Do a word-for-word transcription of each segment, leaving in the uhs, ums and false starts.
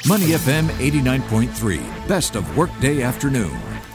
Money F M eighty-nine point three, best of workday afternoon.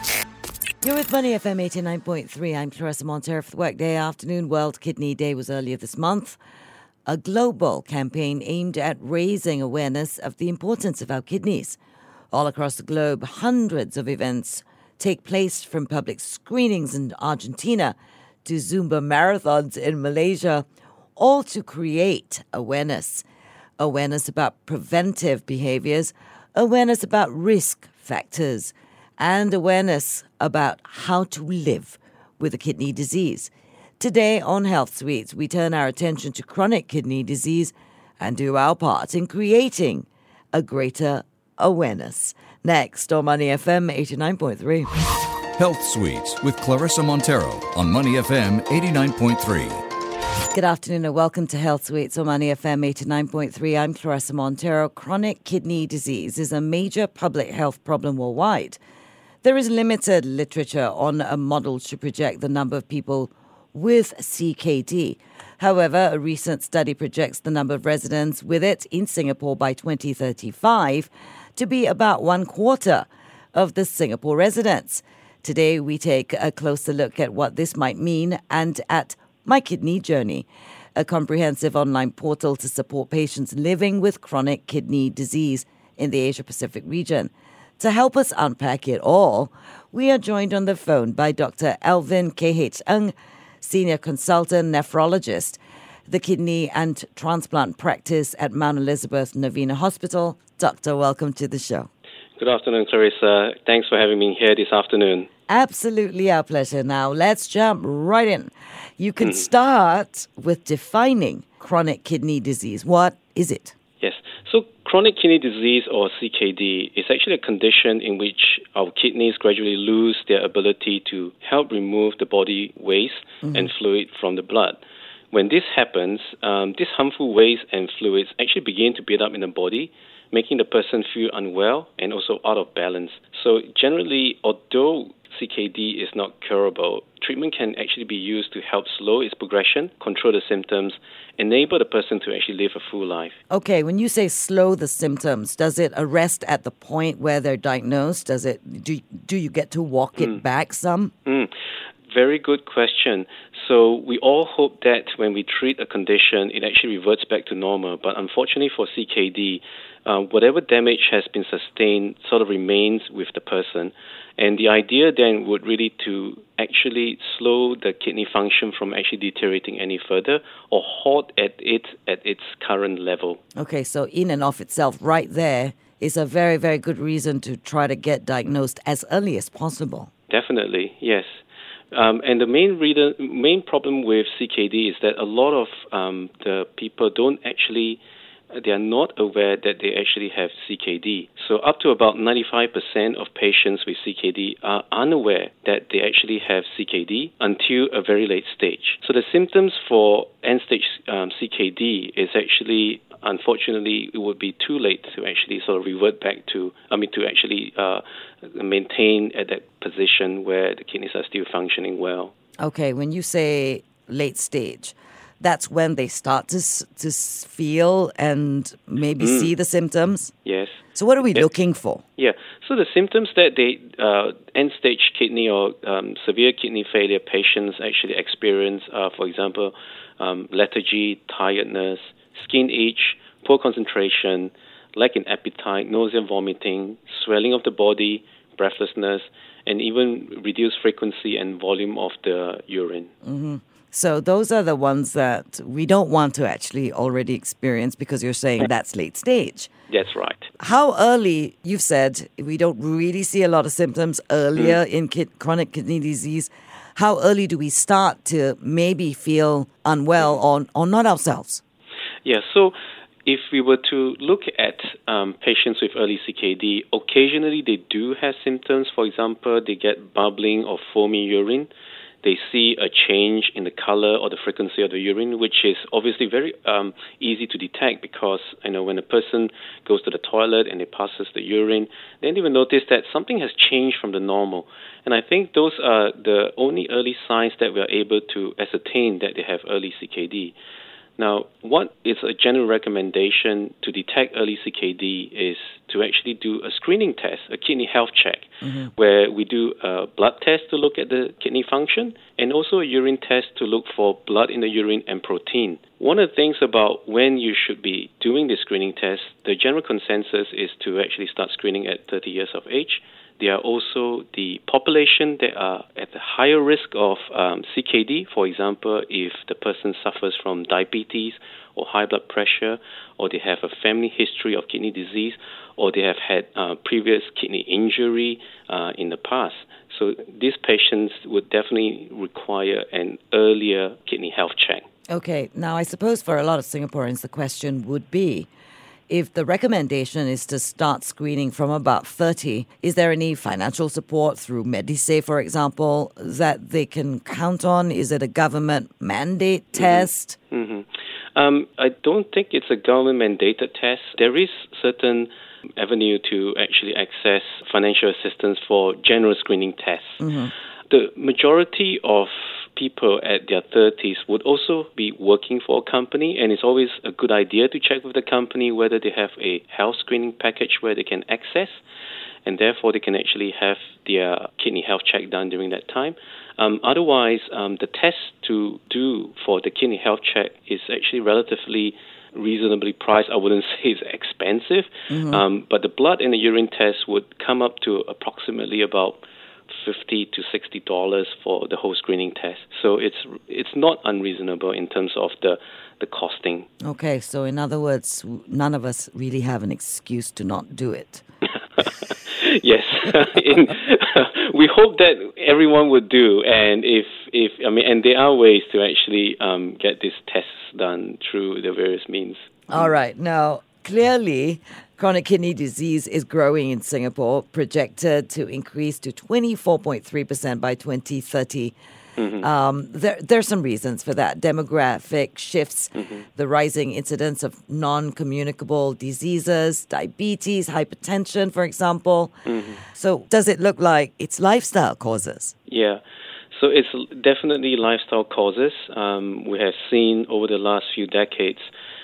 You're with Money F M eighty-nine point three. I'm Clarissa Montero for the Workday Afternoon. World Kidney Day was earlier this month. A global campaign aimed at raising awareness of the importance of our kidneys. All across the globe, hundreds of events take place, from public screenings in Argentina to Zumba marathons in Malaysia, all to create awareness. Awareness about preventive behaviors, awareness about risk factors, and awareness about how to live with a kidney disease. Today on Health Suites, we turn our attention to chronic kidney disease and do our part in creating a greater awareness. Next on Money F M eighty-nine point three. Health Suites with Clarissa Montero on Money F M eighty-nine point three. Good afternoon and welcome to Health Suites on Money F M eighty-nine point three. I'm Clarissa Montero. Chronic kidney disease is a major public health problem worldwide. There is limited literature on a model to project the number of people with C K D. However, a recent study projects the number of residents with it in Singapore by twenty thirty-five to be about one quarter of the Singapore residents. Today, we take a closer look at what this might mean and at My Kidney Journey, a comprehensive online portal to support patients living with chronic kidney disease in the Asia-Pacific region. To help us unpack it all, we are joined on the phone by Doctor Alvin K H Ng, Senior Consultant Nephrologist, the Kidney and Transplant Practice at Mount Elizabeth Novena Hospital. Doctor, welcome to the show. Good afternoon, Clarissa. Thanks for having me here this afternoon. Absolutely our pleasure. Now, let's jump right in. You can mm. start with defining chronic kidney disease. What is it? Yes. So chronic kidney disease, or C K D, is actually a condition in which our kidneys gradually lose their ability to help remove the body waste mm-hmm. and fluid from the blood. When this happens, um, these harmful waste and fluids actually begin to build up in the body, making the person feel unwell and also out of balance. So generally, although C K D is not curable, treatment can actually be used to help slow its progression, control the symptoms, enable the person to actually live a full life. Okay, when you say slow the symptoms, does it arrest at the point where they're diagnosed? Does it do do you get to walk it mm. back some? Mm. Very good question. So we all hope that when we treat a condition, it actually reverts back to normal. But unfortunately for C K D, uh, whatever damage has been sustained sort of remains with the person. And the idea then would really to actually slow the kidney function from actually deteriorating any further or halt at it at its current level. Okay, so in and of itself, right there is a very, very good reason to try to get diagnosed as early as possible. Definitely, yes. Um, and the main reason, main problem with C K D is that a lot of um, the people don't actually, they are not aware that they actually have C K D. So up to about ninety-five percent of patients with C K D are unaware that they actually have C K D until a very late stage. So the symptoms for end-stage um, C K D is actually, unfortunately, it would be too late to actually sort of revert back to, I mean, to actually uh, maintain at that position where the kidneys are still functioning well. Okay, when you say late stage, that's when they start to to feel and maybe mm. see the symptoms? Yes. So what are we yes. looking for? Yeah. So the symptoms that they uh, end-stage kidney or um, severe kidney failure patients actually experience are, for example, um, lethargy, tiredness, skin itch, poor concentration, lack in appetite, nausea, vomiting, swelling of the body, breathlessness, and even reduced frequency and volume of the urine. Mm-hmm. So those are the ones that we don't want to actually already experience because you're saying that's late stage. That's right. How early, you've said we don't really see a lot of symptoms earlier mm. in kid, chronic kidney disease. How early do we start to maybe feel unwell or, or not ourselves? Yeah, so if we were to look at um, patients with early C K D, occasionally they do have symptoms. For example, they get bubbling or foamy urine. They see a change in the color or the frequency of the urine, which is obviously very um, easy to detect because, you know, when a person goes to the toilet and they passes the urine, then they will notice that something has changed from the normal. And I think those are the only early signs that we are able to ascertain that they have early C K D. Now, what is a general recommendation to detect early C K D is to actually do a screening test, a kidney health check, mm-hmm. where we do a blood test to look at the kidney function and also a urine test to look for blood in the urine and protein. One of the things about when you should be doing the screening test, the general consensus is to actually start screening at thirty years of age. There are also the population that are at the higher risk of um, C K D. For example, if the person suffers from diabetes or high blood pressure, or they have a family history of kidney disease, or they have had uh, previous kidney injury uh, in the past. So these patients would definitely require an earlier kidney health check. Okay. Now, I suppose for a lot of Singaporeans, the question would be, if the recommendation is to start screening from about thirty, is there any financial support through MediSave, for example, that they can count on? Is it a government mandate test? Mm-hmm. Um, I don't think it's a government-mandated test. There is certain avenue to actually access financial assistance for general screening tests. Mm-hmm. The majority of people at their thirties would also be working for a company, and it's always a good idea to check with the company whether they have a health screening package where they can access, and therefore they can actually have their kidney health check done during that time. Um, otherwise, um, the test to do for the kidney health check is actually relatively reasonably priced. I wouldn't say it's expensive, mm-hmm. um, but the blood and the urine test would come up to approximately about fifty to sixty dollars for the whole screening test. So it's it's not unreasonable in terms of the the costing. Okay, so in other words, none of us really have an excuse to not do it. Yes, in, we hope that everyone would do, and if if I mean, and there are ways to actually um, get these tests done through the various means. All right, now clearly, chronic kidney disease is growing in Singapore, projected to increase to twenty-four point three percent by twenty thirty. Mm-hmm. Um, there, there's some reasons for that. Demographic shifts, mm-hmm. the rising incidence of non-communicable diseases, diabetes, hypertension, for example. Mm-hmm. So does it look like it's lifestyle causes? Yeah. So it's definitely lifestyle causes. Um, we have seen over the last few decades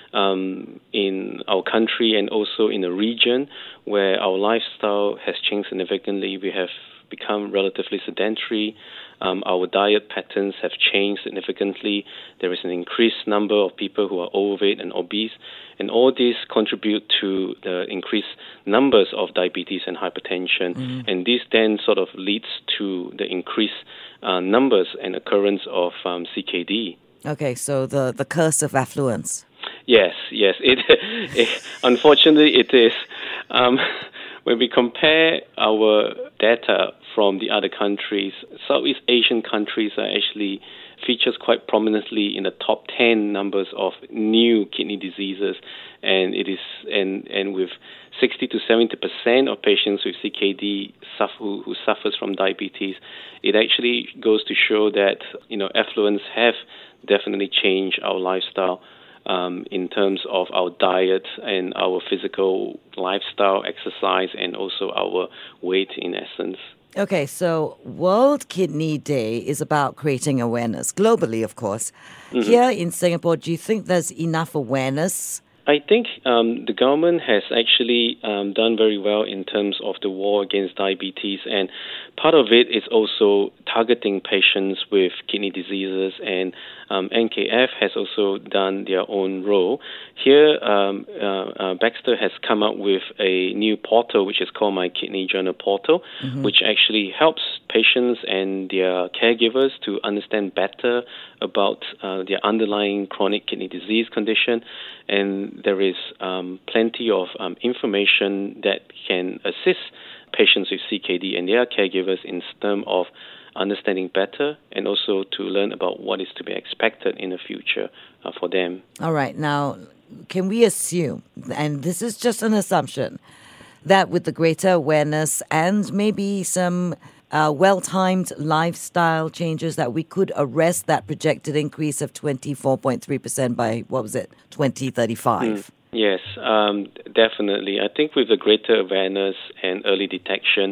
Um, in our country and also in the region where our lifestyle has changed significantly. We have become relatively sedentary. Um, our diet patterns have changed significantly. There is an increased number of people who are overweight and obese, and all these contribute to the increased numbers of diabetes and hypertension. Mm-hmm. And this then sort of leads to the increased uh, numbers and occurrence of um, C K D. Okay, so the, the curse of affluence. Yes, yes. It, it unfortunately it is. Um, when we compare our data from the other countries, Southeast Asian countries are actually features quite prominently in the top ten numbers of new kidney diseases, and it is and and with sixty to seventy percent of patients with C K D suffer, who, who suffers from diabetes. It actually goes to show that you know affluence have definitely changed our lifestyle. Um, in terms of our diet and our physical lifestyle, exercise, and also our weight in essence. Okay, so World Kidney Day is about creating awareness, globally, of course. Mm-hmm. Here in Singapore, do you think there's enough awareness? I think um, the government has actually um, done very well in terms of the war against diabetes, and part of it is also targeting patients with kidney diseases, and um, N K F has also done their own role. Here, um, uh, uh, Baxter has come up with a new portal, which is called My Kidney Journal Portal, mm-hmm. which actually helps patients and their caregivers to understand better about uh, their underlying chronic kidney disease condition. And there is um, plenty of um, information that can assist patients with C K D and their caregivers in terms of understanding better and also to learn about what is to be expected in the future uh, for them. All right. Now, can we assume, and this is just an assumption, that with the greater awareness and maybe some uh, well-timed lifestyle changes that we could arrest that projected increase of twenty-four point three percent by, what was it, twenty thirty-five? Mm. Yes, um, definitely. I think with the greater awareness and early detection,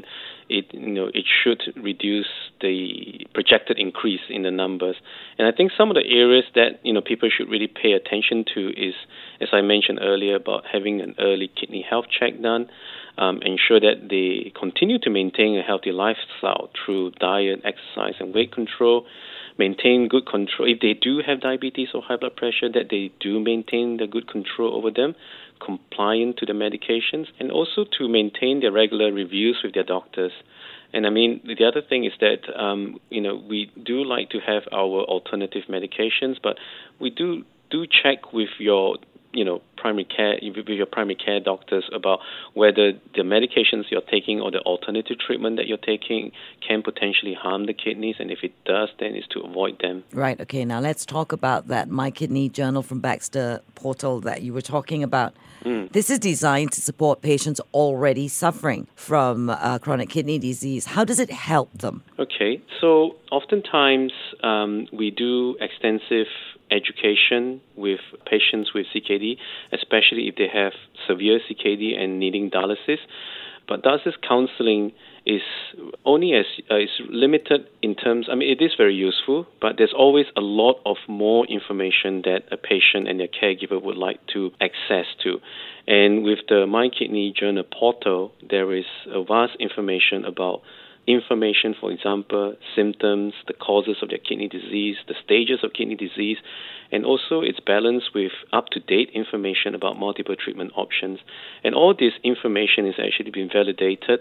it you know it should reduce the projected increase in the numbers. And I think some of the areas that you know people should really pay attention to is, as I mentioned earlier, about having an early kidney health check done, um, ensure that they continue to maintain a healthy lifestyle through diet, exercise, and weight control. Maintain good control. If they do have diabetes or high blood pressure, that they do maintain the good control over them, compliant to the medications, and also to maintain their regular reviews with their doctors. And I mean, the other thing is that, um, you know, we do like to have our alternative medications, but we do do check with your you know, primary care, with your primary care doctors about whether the medications you're taking or the alternative treatment that you're taking can potentially harm the kidneys. And if it does, then it's to avoid them. Right. Okay. Now let's talk about that My Kidney Journal from Baxter portal that you were talking about. Mm. This is designed to support patients already suffering from uh, chronic kidney disease. How does it help them? Okay. So oftentimes um, we do extensive education with patients with C K D, especially if they have severe C K D and needing dialysis. But dialysis counseling is only as uh, is limited in terms. I mean, it is very useful, but there's always a lot of more information that a patient and their caregiver would like to access to. And with the My Kidney Journal portal, there is a vast information about information, for example, symptoms, the causes of their kidney disease, the stages of kidney disease, and also it's balanced with up-to-date information about multiple treatment options. And all this information is actually being validated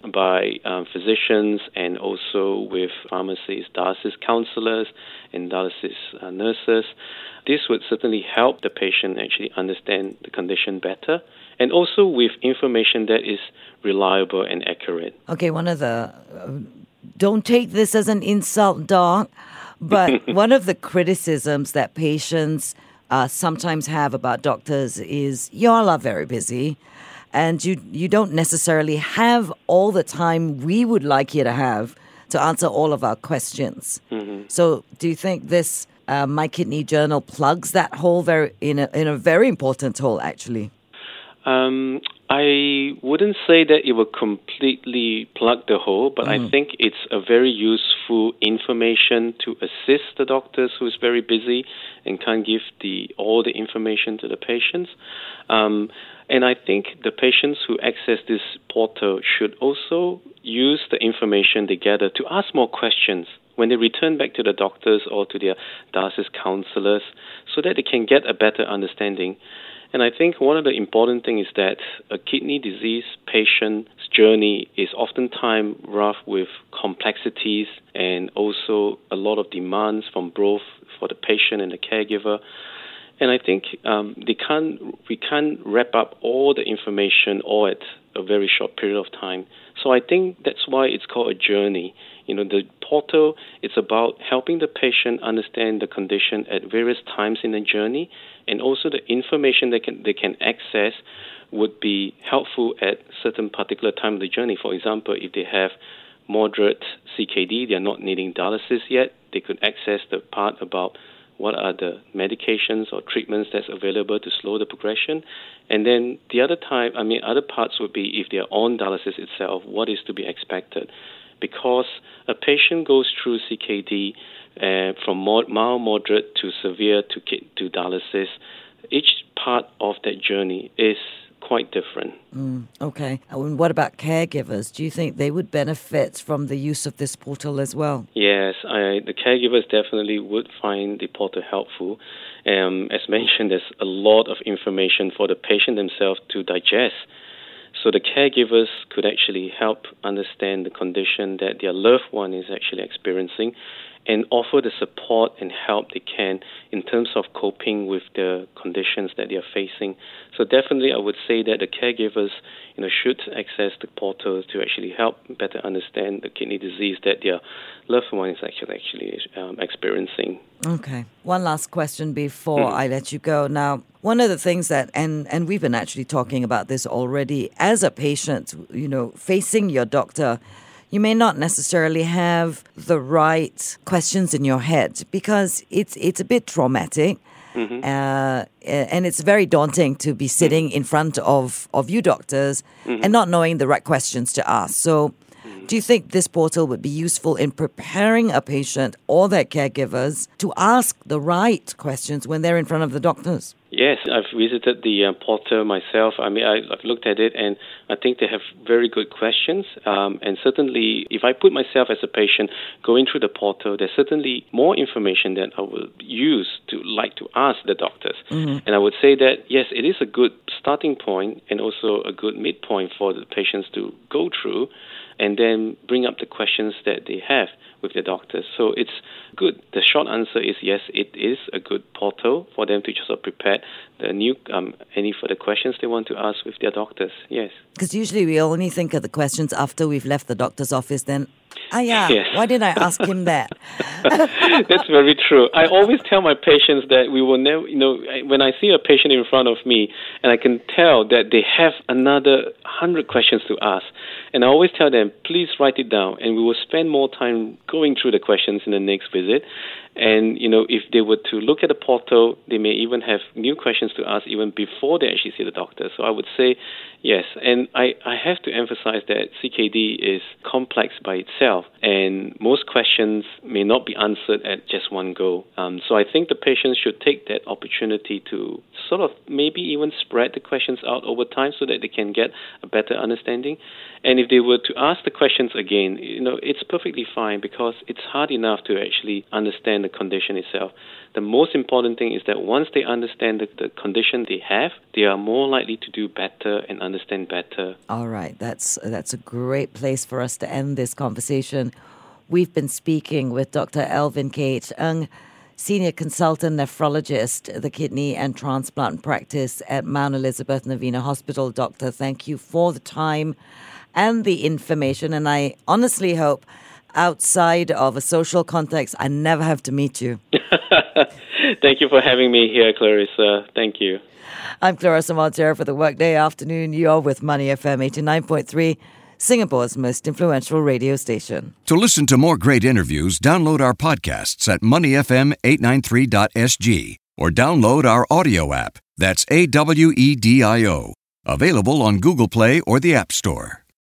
by um, physicians and also with pharmacists, dialysis counselors, and dialysis uh, nurses. This would certainly help the patient actually understand the condition better, and also with information that is reliable and accurate. Okay, one of the, uh, don't take this as an insult, Doc, but one of the criticisms that patients uh, sometimes have about doctors is, y'all are very busy, and you, you don't necessarily have all the time we would like you to have to answer all of our questions. Mm-hmm. So do you think this uh, My Kidney Journal plugs that hole very in a, in a very important hole, actually? Um, I wouldn't say that it will completely plug the hole, but mm. I think it's a very useful information to assist the doctors who is very busy and can't give the all the information to the patients. Um, and I think the patients who access this portal should also use the information they gather to ask more questions when they return back to the doctors or to their dialysis counselors so that they can get a better understanding. And I think one of the important things is that a kidney disease patient's journey is oftentimes rough with complexities and also a lot of demands from both for the patient and the caregiver. And I think um, they can't, we can't wrap up all the information all at a very short period of time. So I think that's why it's called a journey. You know, the portal, it's about helping the patient understand the condition at various times in the journey, and also the information they can they can access would be helpful at certain particular time of the journey. For example, if they have moderate C K D, they are not needing dialysis yet, they could access the part about what are the medications or treatments that's available to slow the progression. And then the other time, I mean, other parts would be if they're on dialysis itself, what is to be expected. Because a patient goes through C K D uh, from mild, moderate to severe to, to dialysis, each part of that journey is quite different. Mm, okay. And what about caregivers? Do you think they would benefit from the use of this portal as well? Yes, I, the caregivers definitely would find the portal helpful. Um, as mentioned, there's a lot of information for the patient themselves to digest. So the caregivers could actually help understand the condition that their loved one is actually experiencing and offer the support and help they can in terms of coping with the conditions that they are facing. So definitely I would say that the caregivers, you know, should access the portal to actually help better understand the kidney disease that their loved one is actually, actually um, experiencing. Okay. One last question before mm-hmm. I let you go. Now, one of the things that, and, and we've been actually talking about this already, as a patient, you know, facing your doctor, you may not necessarily have the right questions in your head because it's it's a bit traumatic. Mm-hmm. Uh, and it's very daunting to be sitting in front of, of you doctors mm-hmm. and not knowing the right questions to ask. So Do you think this portal would be useful in preparing a patient or their caregivers to ask the right questions when they're in front of the doctors? Yes, I've visited the uh, portal myself. I mean, I, I've looked at it, and I think they have very good questions. Um, and certainly, if I put myself as a patient going through the portal, there's certainly more information that I will use to like to ask the doctors. Mm-hmm. And I would say that, yes, it is a good starting point and also a good midpoint for the patients to go through and then bring up the questions that they have with the doctors. So it's good. The short answer is yes, it is a good portal for them to just sort of prepare the new um, any further questions they want to ask with their doctors. Yes. Because usually we only think of the questions after we've left the doctor's office. Then, ah, yeah, yes. Why didn't I ask him that? That's very true. I always tell my patients that we will never, you know, when I see a patient in front of me and I can tell that they have another hundred questions to ask, and I always tell them, please write it down, and we will spend more time going through the questions in the next visit. And, you know, if they were to look at the portal, they may even have new questions to ask even before they actually see the doctor. So I would say, yes. And I, I have to emphasize that C K D is complex by itself, and most questions may not be answered at just one go. Um, so I think the patients should take that opportunity to sort of maybe even spread the questions out over time so that they can get a better understanding. And if they were to ask the questions again, you know, it's perfectly fine because it's hard enough to actually understand the condition itself. The most important thing is that once they understand the, the condition they have, they are more likely to do better and understand better. All right, that's that's a great place for us to end this conversation. We've been speaking with Doctor Elvin Kate Ng, Senior Consultant Nephrologist, the Kidney and Transplant Practice at Mount Elizabeth Novena Hospital. Doctor, thank you for the time and the information, and I honestly hope outside of a social context, I never have to meet you. Thank you for having me here, Clarissa. Thank you. I'm Clarissa Montero for the Workday Afternoon. You're with Money F M eighty-nine point three, Singapore's most influential radio station. To listen to more great interviews, download our podcasts at money f m eight ninety-three dot s g or download our audio app. That's A W E D I O. Available on Google Play or the App Store.